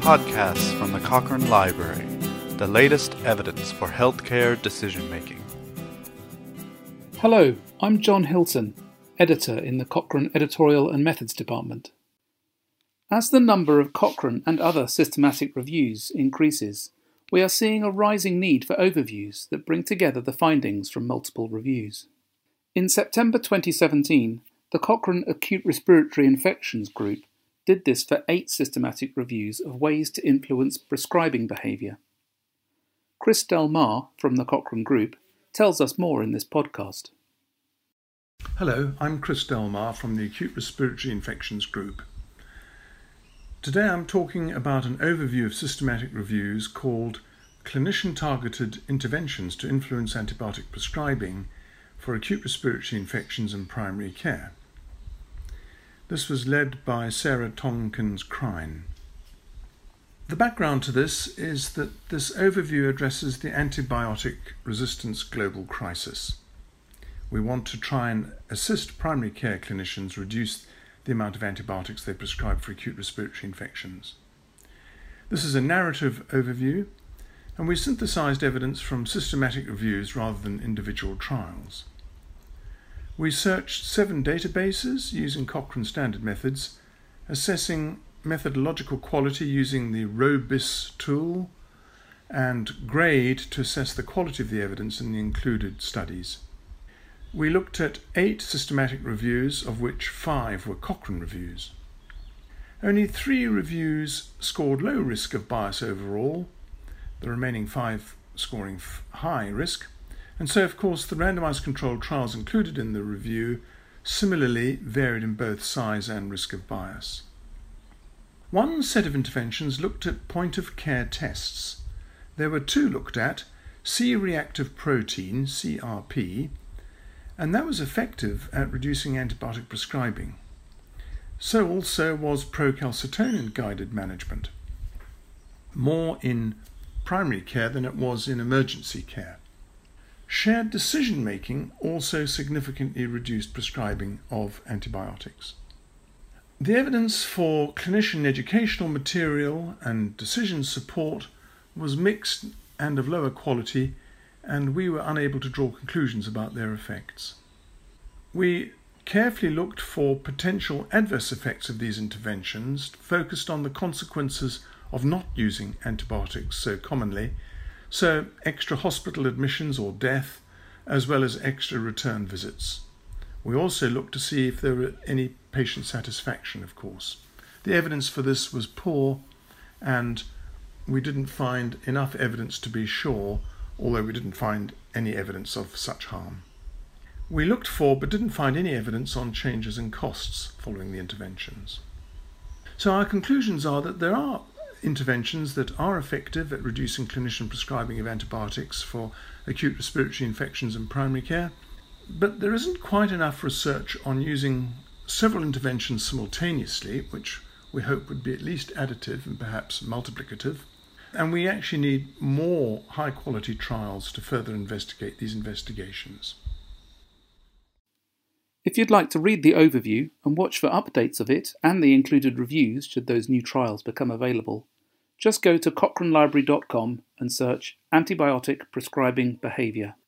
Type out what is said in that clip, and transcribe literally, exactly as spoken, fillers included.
podcasts from the Cochrane Library, the latest evidence for healthcare decision-making. Hello, I'm John Hilton, editor in the Cochrane Editorial and Methods Department. As the number of Cochrane and other systematic reviews increases, we are seeing a rising need for overviews that bring together the findings from multiple reviews. In September twenty seventeen, the Cochrane Acute Respiratory Infections Group did this for eight systematic reviews of ways to influence prescribing behaviour. Chris Del Mar from the Cochrane Group tells us more in this podcast. Hello, I'm Chris Del Mar from the Acute Respiratory Infections Group. Today I'm talking about an overview of systematic reviews called Clinician-Targeted Interventions to Influence Antibiotic Prescribing for Acute Respiratory Infections in Primary Care. This was led by Sarah Tompkins-Krein. The background to this is that this overview addresses the antibiotic resistance global crisis. We want to try and assist primary care clinicians reduce the amount of antibiotics they prescribe for acute respiratory infections. This is a narrative overview, and we synthesized evidence from systematic reviews rather than individual trials. We searched seven databases using Cochrane standard methods, assessing methodological quality using the ROBIS tool, and GRADE to assess the quality of the evidence in the included studies. We looked at eight systematic reviews, of which five were Cochrane reviews. Only three reviews scored low risk of bias overall, the remaining five scoring high risk. And so, of course, the randomized controlled trials included in the review similarly varied in both size and risk of bias. One set of interventions looked at point-of-care tests. There were two looked at, C-reactive protein, C R P, and that was effective at reducing antibiotic prescribing. So also was procalcitonin-guided management, more in primary care than it was in emergency care. Shared decision-making also significantly reduced prescribing of antibiotics. The evidence for clinician educational material and decision support was mixed and of lower quality, and we were unable to draw conclusions about their effects. We carefully looked for potential adverse effects of these interventions, focused on the consequences of not using antibiotics so commonly, so extra hospital admissions or death, as well as extra return visits. We also looked to see if there were any patient satisfaction, of course. The evidence for this was poor, and we didn't find enough evidence to be sure, although we didn't find any evidence of such harm. We looked for but didn't find any evidence on changes in costs following the interventions. So our conclusions are that there are interventions that are effective at reducing clinician prescribing of antibiotics for acute respiratory infections in primary care, but there isn't quite enough research on using several interventions simultaneously, which we hope would be at least additive and perhaps multiplicative, and we actually need more high-quality trials to further investigate these investigations. If you'd like to read the overview and watch for updates of it and the included reviews should those new trials become available, just go to cochrane library dot com and search Antibiotic Prescribing Behaviour.